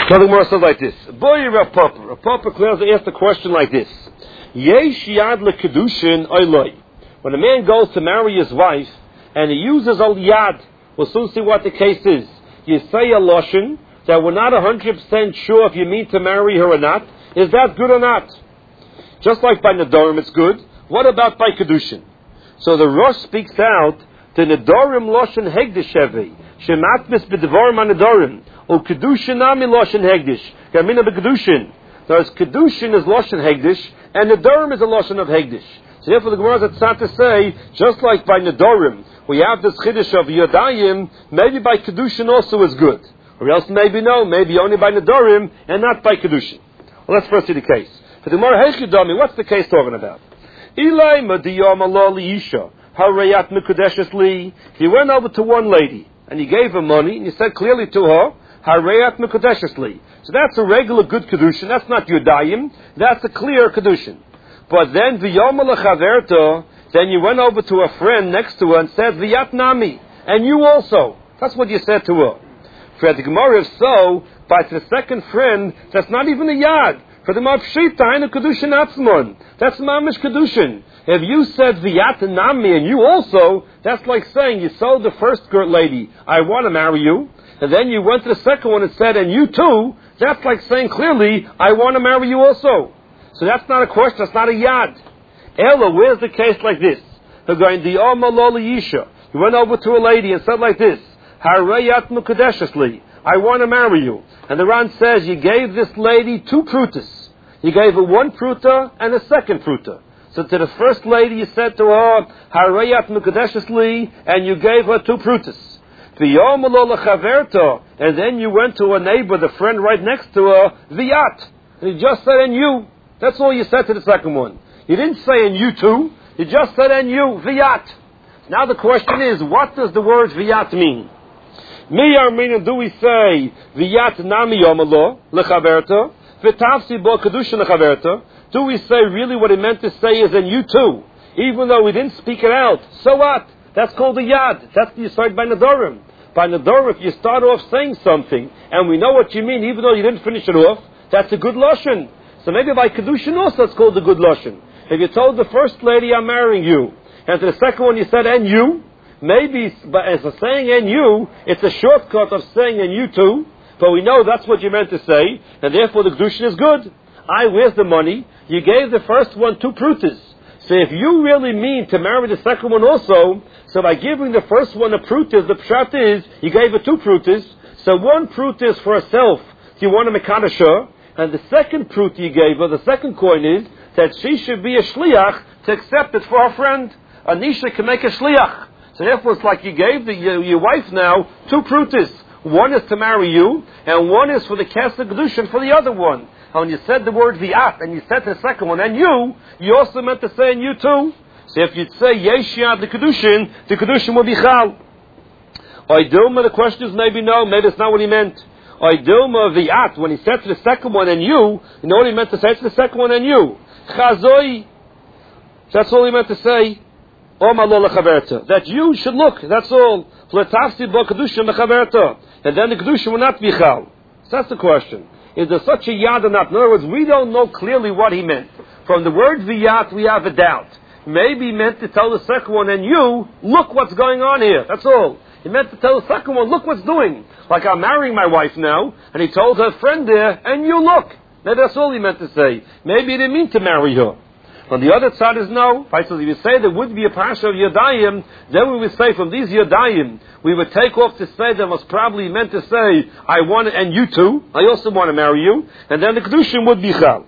So the Gemara says like this. Boy Rav Papa. Rav Papa clearly asked the question like this. Yesh yad lekedushin oiloi. When a man goes to marry his wife and he uses al yad, we'll soon see what the case is. You say a lashon that we're not 100% sure if you mean to marry her or not. Is that good or not? Just like by Nedarim it's good. What about by kedushin? So the Rosh speaks out to Nedarim lashon hegdish hevi. Shematmis b'devarim ha-nedarim. O kedushin nami lashon hegdish. Gamina b'kedushin. Whereas kedushin is lashon hegdish, and nedarim is a lashon of hegdish. So therefore the Gemara is to say, just like by nedarim, we have this chiddush of yodayim, maybe by kedushin also is good. Or else maybe no, maybe only by nedarim, and not by kedushin. Well, let's first see the case. For the Gemara, Heichidami, what's the case talking about? Ilay madiyam Allah liisha, harayat mekudeshes li. If you went over to one lady, and you gave her money, and you said clearly to her, harayat mekudeshes li. So that's a regular good kedushin. That's not yodayim. That's a clear kedushin. But then v'yom lechaverto, then you went over to a friend next to her and said v'yat nami, and you also. That's what you said to her. For the Gemara, if so, by the second friend, that's not even a yad. For the mavshita, hainu kedushin atzmon. That's mamish kedushin. If you said v'yat nami and you also, that's like saying you sold the first girl lady, I want to marry you, and then you went to the second one and said, and you too. That's like saying clearly, I want to marry you also. So that's not a question, that's not a yad. Ella, where's the case like this? They're going, the Yisha. You went over to a lady and said like this, Harayat Mukadeshesli, I want to marry you. And the Ran says, you gave this lady 2 prutas. You gave her 1 pruta and a second pruta. So to the first lady you said to her, Harayat Mukadeshesli, and you gave her 2 prutas. And then you went to a neighbor, the friend right next to her, Viyat. And you just said, and you. That's all you said to the second one. You didn't say, and you too. You just said, and you, Viyat. Now the question is, what does the word Viyat mean? Do we say, Viyat nami yomalo, lechaverta, v'tavsi bo kedushin lechaverta? Do we say really what he meant to say is, and you too? Even though we didn't speak it out. So what? That's called a yad. That's the yisod by nedarim. By nedarim, if you start off saying something, and we know what you mean, even though you didn't finish it off, that's a good lashon. So maybe by kedushin also it's called a good lashon. If you told the first lady, I'm marrying you, and to the second one you said, and you, maybe as a saying, and you, it's a shortcut of saying, and you too, but we know that's what you meant to say, and therefore the kedushin is good. Where's the money? You gave the first one 2 prutas. So if you really mean to marry the second one also, so by giving the first one a prutas, the pshat is, you gave her 2 prutas, so 1 pruta is for herself, you want to mekadosh her, and the second pruta you gave her, the second coin is, that she should be a shliach to accept it for her friend. Anisha can make a shliach. So therefore it's like you gave your wife now 2 prutas. One is to marry you, and one is for the Kesed Kedushin for the other one. And when you said the word vi'at, and you said the second one, and you also meant to say and you too. So if you'd say yesh yad the Kedushin will be chal. Oidilma, the question is maybe no, maybe it's not what he meant. Oidilma vi'at, when he said to the second one and you know what he meant to say to the second one and you. Chazoi, that's all he meant to say. That you should look, that's all. And then the Kedushin will not be chal. So that's the question. Is there such a yad or not? In other words, we don't know clearly what he meant. From the word viyat, we have a doubt. Maybe he meant to tell the second one, and you, look what's going on here. That's all. He meant to tell the second one, look what's doing. Like I'm marrying my wife now, and he told her friend there, and you look. Maybe that's all he meant to say. Maybe he didn't mean to marry her. On the other side is no. So if you say there would be a parasha of Yodayim, then we would say from these Yodayim, we would take off to say that was probably meant to say, I want it, and you too, I also want to marry you, and then the Kedushin would be chal.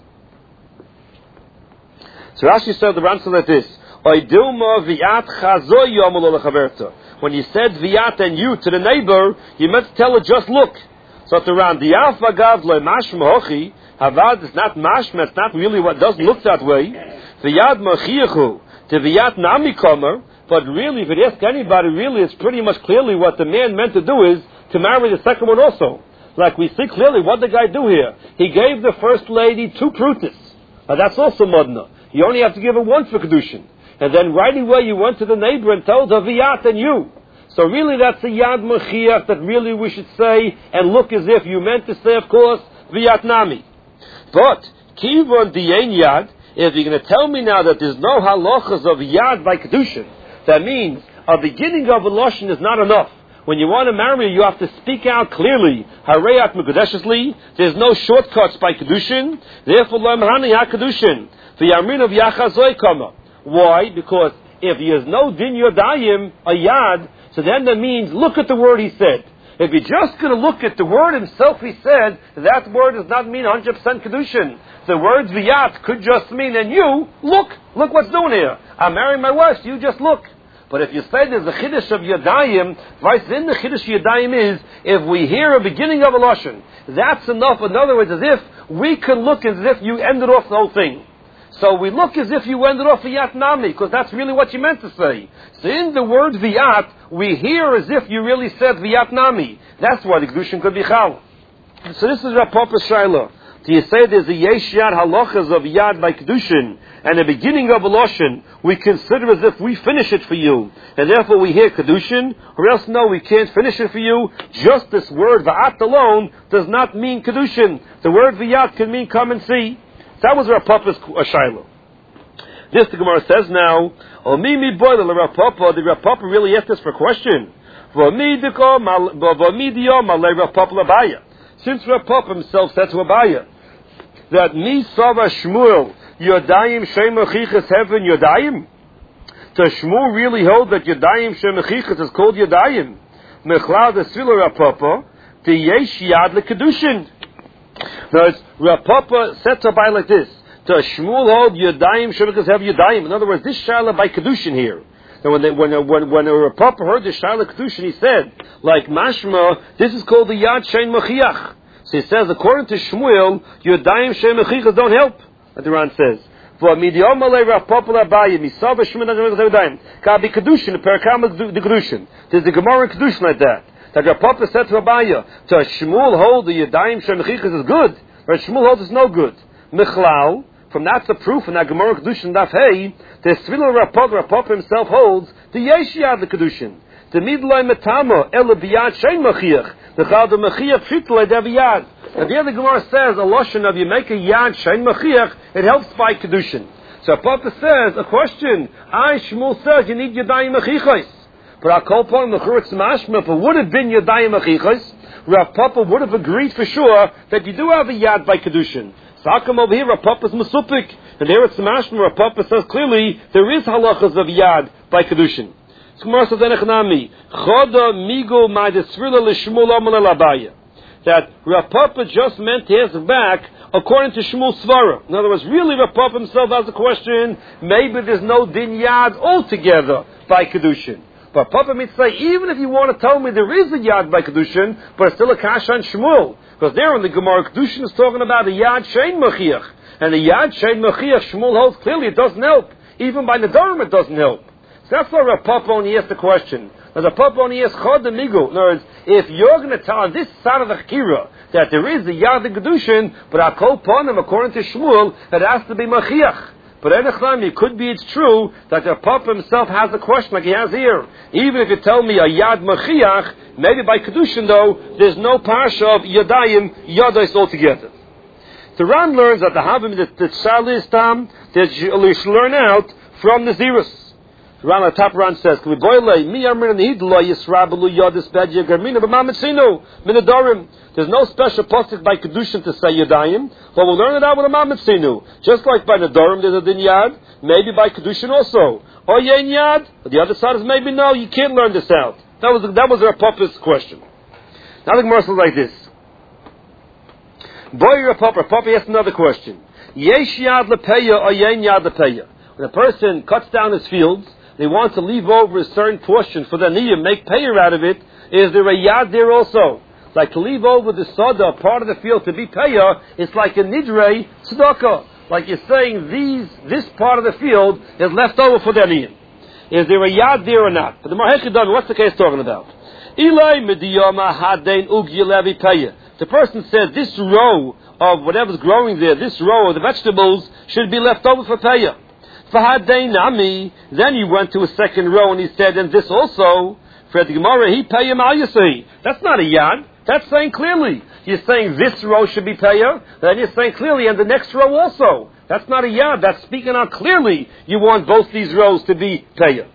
So Rashi said the answer like this, when you said viat and you to the neighbor, you meant to tell her just look. So it's around the Havad is not mashma, it's not really what doesn't look that way. V'yad machiyachu to v'yat nami komer, but really, if you ask anybody, really, it's pretty much clearly what the man meant to do is to marry the second one also. Like we see clearly, what did the guy do here? He gave the first lady 2 prutas. That's also modna. You only have to give her 1 for kedushin. And then right away you went to the neighbor and told her v'yat and you. So really that's a yad mechiach that really we should say and look as if you meant to say, of course, v'yatnami. But, kivon di'ein yad, if you're going to tell me now that there's no halachas of yad by kedushin, that means a beginning of a lashon is not enough. When you want to marry, you have to speak out clearly. Harayat mekudeshesli. There's no shortcuts by kedushin. Therefore, lo mahani ha kedushin. V'yamrin of yachazoi kama. Why? Because if there's no din yodayim, a yad, so then that means look at the word he said. If you're just going to look at the word himself, he said, that word does not mean 100% kedushin. The word v'yat could just mean, and you, look what's doing here. I'm marrying my wife, so you just look. But if you say there's a chiddush of yadayim, right, then the chiddush of yadayim is, if we hear a beginning of a lashon, that's enough. In other words, as if we can look as if you ended off the whole thing. So we look as if you ended off v'yat nami, because that's really what you meant to say. So in the word v'yat, we hear as if you really said v'yat nami. That's why the kedushin could be chal. So this is Rav Papa Shaila. Do you say there's a yesh yad halachas of yad by kedushin, and the beginning of a lashon, we consider as if we finish it for you, and therefore we hear kedushin, or else no, we can't finish it for you. Just this word v'at alone does not mean kedushin. The word v'yat can mean come and see. That was Rav Papa's Shaila. This the Gemara says now, Omimi boile Rav Papa, the Rav Papa really asked us for a question. Since Rav Papa himself said to Abaya, that Mi Sava Shmuel Yodayim Shem Mechichas Heaven Yodayim. Does Shmuel really hold that Yodayim Shem Mechichas is called Yodayim? Mechlal the Sila Rav Papa, the Yesh Yad LeKedushin. Now, Rav Papa said to Abaya like this: does Shmuel hold Yodayim Shem Mechichas have Yodayim? In other words, this Shaila by Kedushin here. And when Rav Papa heard the Shaila Kedushin, he said, like Mashma, this is called the Yad Shein Mechiach. So he says, according to Shmuel, Yodayim Shein Mechichas don't help. What the Ran says. For Midiyom Malay Rav Papa L'Abaya, Misava Shmuel Yodayim. Kabi Kedushin, the Parakam the Kedushin. There's the Gemara Kedushin like that. That Rav Papa said to Abaya, does Shmuel hold the Yodayim Shein Mechichas is good, or Shmuel holds it's no good? Michlal. From that's the proof in that Gemara Kedushin Daf Hey, the Svila Rav Papa himself holds the Yesh Yad the Kedushin. The Midlai Metama Ela Biyad Shein Mechiach. The Chal the Mechiach Fitlei Dev Yad. And the other Gemara says a lashon of you make a Yad Shein Mechiach, it helps by Kedushin. So Papa says a question. Shmuel says you need Yadayim Mechichos. But I call upon the Churitz Mashma, if it would have been Yadayim Mechichos, Rav Papa would have agreed for sure that you do have a Yad by Kedushin. So how come over here Rav Papa's Masupik? And there it's Mashma, Rav Papa says clearly there is halachas of Yad by Kedushin. That Rav Papa just meant to answer back according to Shmuel's Svara. In other words, really Rav Papa himself has a question, maybe there's no din Yad altogether by Kedushin. But Papa might say, even if you want to tell me there is a Yad by Kedushin, but it's still a Kasha on Shmuel. Because there in the Gemara, Kedushin is talking about a Yad Shein Mechiach. And the Yad Shein Mechiach, Shmuel holds clearly it doesn't help. Even by Nedarim it doesn't help. So that's why Rav Papa only asked the question. Now Rav Papa only asked Chod Migu. In other words, if you're going to tell on this side of the Chakira that there is a Yad in Kedushin, but I call upon him according to Shmuel, it has to be Mechiach. But it could be it's true that the Papa himself has a question like he has here. Even if you tell me a Yad Mechiach, maybe by Kedushin though, there's no Parsha of Yadayim, Yadais altogether. The Ran learns that the Havim, the Shalis Tam, that you should learn out from the Zirus. The Ran, the top Ran says, there's no special pasuk by Kedushin to say Yadayim, but we'll learn it out with a Mamitzinu. Just like by Nedarim there's a Din Yad, maybe by Kedushin also. Or Yen Yad, but the other side is maybe no, you can't learn this out. That was Rav Papa's question. Now the Gemara says like this. Boy Rav Papa asked another question. Yesh Yad Lepeya or Yen Yad Lepeya. When a person cuts down his fields, they want to leave over a certain portion for the Niyah, make payer out of it, is there a Yad there also? Like to leave over the Sada, part of the field to be payer, it's like a Nidrei Tzedakah. Like you're saying this part of the field is left over for the Niyah. Is there a Yad there or not? But the Mahechidan, what's the case talking about? Ilai Mediyama Hadein Ugyelevi Payer. The person said this row of whatever's growing there, this row of the vegetables should be left over for payer. Then he went to a second row and he said, and this also, For the Gemara, he payim al yasei. That's not a yad. That's saying clearly. You're saying this row should be payah, then you're saying clearly, and the next row also. That's not a yad. That's speaking out clearly. You want both these rows to be payah.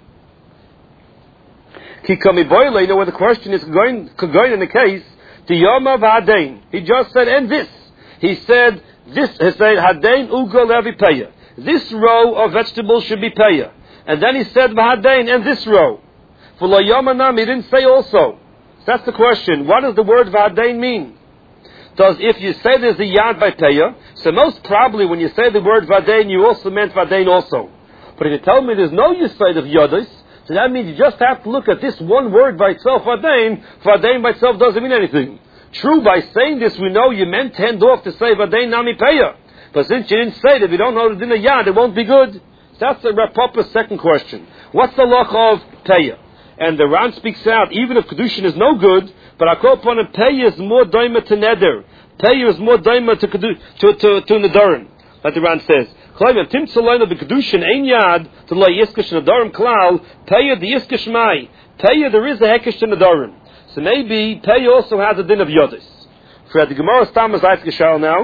Kikami boile, you know where the question is going in the case, to Yoma v'Hadain. He just said, and this. He said, this, he said, Hadain ugo levi payah. This row of vegetables should be payah. And then he said, v'Hadain, and this row. For lo Yoma nam, he didn't say also. So that's the question. What does the word v'Hadain mean? Does, if you say there's a yad by payah, so most probably when you say the word v'Hadain, you also meant v'Hadain also. But if you tell me there's no yisayid of yodis, so that means you just have to look at this one word by itself, v'Hadain. V'Hadain by itself doesn't mean anything. True, by saying this, we know you meant to hand off to say v'Hadain nami payah. But since you didn't say that, if you don't know the din of yad, it won't be good. That's the Rav Papa's second question. What's the loch of payah? And the Ran speaks out, even if Kedushin is no good, but I call upon him, payah is more daima to neder. Payah is more daima to nedarim. Like the Ran says. Tim Tzalina the Kedushin ein yad to lay yiskish nedarim klal, payah the yiskish mai. Payah there is a hekish to nedarim. So maybe payah also has a din of yodis. For the Gemara Stamas Eis Geshal now,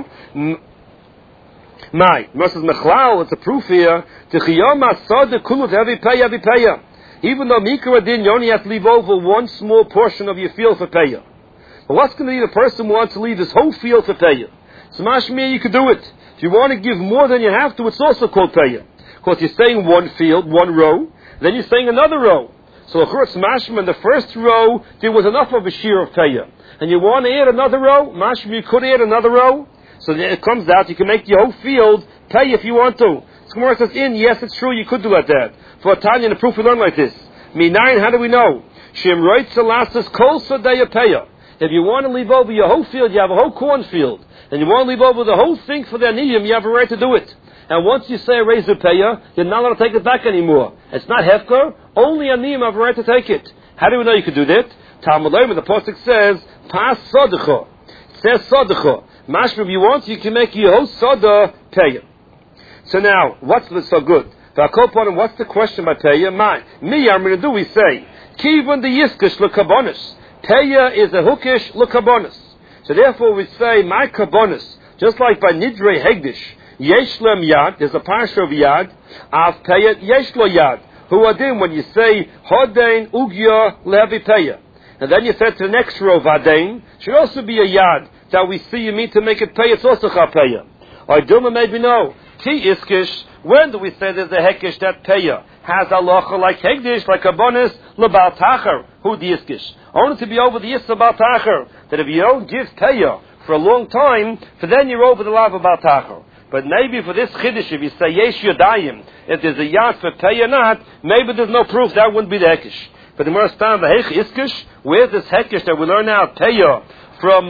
mai. Moses Mechlal, it's a proof here, to chiyom asad kulut heavy payah. Even though Mikra Din, you only have to leave over one small portion of your field for payah. But what's going to be the person who wants to leave his whole field for payah? So mashmir, you could do it. If you want to give more than you have to, it's also called payah. Because you're saying one field, one row, then you're saying another row. So of course, mashmir, in the first row, there was enough of a shear of payah. And you want to add another row, mashmir, you could add another row. So then it comes out, you can make your whole field pay if you want to. So Gemara says, yes, it's true, you could do like that. For Tanya, the proof we learn like this. Minayin, how do we know? Shem roitz elastis kol sadaya payah. If you want to leave over your whole field, you have a whole cornfield, and you want to leave over the whole thing for the aniyim, you have a right to do it. And once you say raise the payah, you're not allowed to take it back anymore. It's not hefker, only aniyim have a right to take it. How do we know you can do that? Talmud Leim, the pasuk says, pas sadacha. It says sadacha. Mashma, if you want, you can make your whole sada payah. So now, what's so good? What's the question by payah? Me, I'm going to do, we say, kivun the yiskish l'kabonis. Payah is a hukish l'kabonis. So therefore we say, my kabonis, just like by nidrei hegdish, yesh lem yad, there's a parsha of yad, av payah yesh lo yad. Who adin, when you say, hodain ugya levi payah. And then you said to the next row, vadain, should also be a yad, that we see you mean to make it payah, it's also chapayah. Or Dilma maybe no. Ki iskish, when do we say there's a hekish that payah has halacha like hegdish, like a bonus, lebal tacher, who the iskish? Only to be over the yis about tacher, that if you don't give payah for a long time, for then you're over the lav about tacher. But maybe for this chiddush, if you say yesh yadayim, if there's a yad for payah not, maybe there's no proof, that wouldn't be the hekish. But the more stand the hech iskish, where's this hekish that we learn now payah from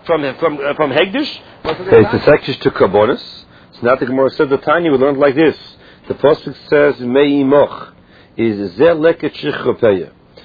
hegdish? It's the hekish to kabonis. Now the Gemara said the Tanya we learned like this. The pasuk says Me'imoch is Zeh leket shich payah.